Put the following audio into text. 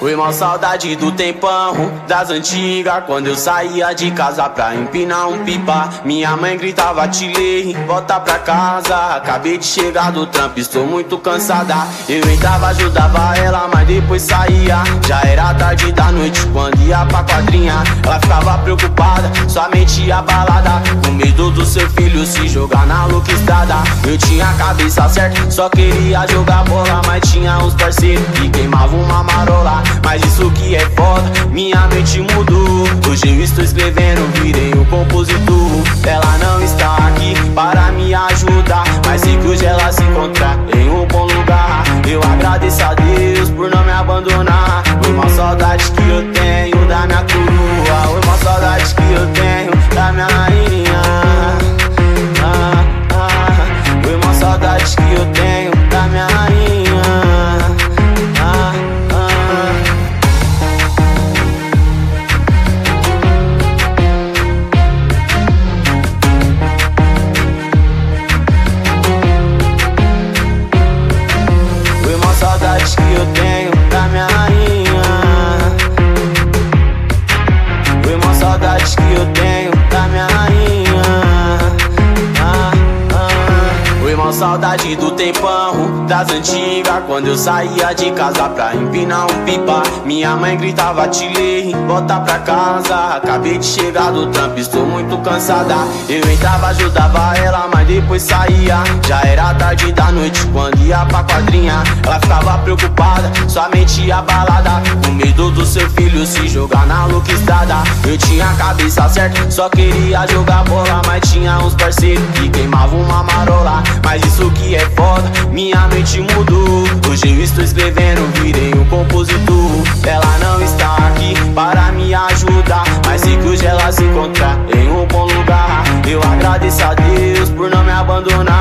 Foi mal saudade do tempão das antigas, quando eu saía de casa pra empinar um pipa. Minha mãe gritava: Tilei, volta pra casa. Acabei de chegar do trampo, estou muito cansada. Eu entrava, ajudava ela, mas depois saía. Já era tarde da noite quando ia pra quadrinha. Ela ficava preocupada, somente abalada, com medo do seu filho se jogar na louca estrada. Eu tinha a cabeça certa, só queria jogar bola, mas tinha uns parceiros que queimavam uma marola. Mas isso que é foda, minha mente mudou. Hoje eu estou escrevendo, virei um compositor. Ela não está aqui para me ajudar, mas sei que hoje ela se encontra em um bom lugar. Eu agradeço a Deus por não me abandonar. Foi uma saudade que eu tenho da minha coroa. Foi uma saudade que eu tenho da minha rainha. Foi uma saudade que eu tenho da minha rainha. Saudades que eu tenho da minha rainha. Foi uma saudade que eu tenho da minha rainha. Foi uma saudade do tempão das antigas, quando eu saía de casa pra empinar um pipa. Minha mãe gritava: Tilei, volta pra casa. Acabei de chegar do trampo, estou muito cansada. Eu entrava, ajudava ela, mas depois saía. Já era tarde da noite quando ia pra quadrinha. Ela ficava preocupada, somente abalada, com medo do seu filho se jogar na louca estrada. Eu tinha a cabeça certa, só queria jogar bola, mas tinha uns parceiros que queimavam uma marola. Mas isso que é foda, minha mente mudou. Hoje eu estou escrevendo, virei um compositor. Ela não está aqui para me ajudar, mas sei que hoje ela se encontra em um bom lugar. Eu agradeço a Deus por não me abandonar.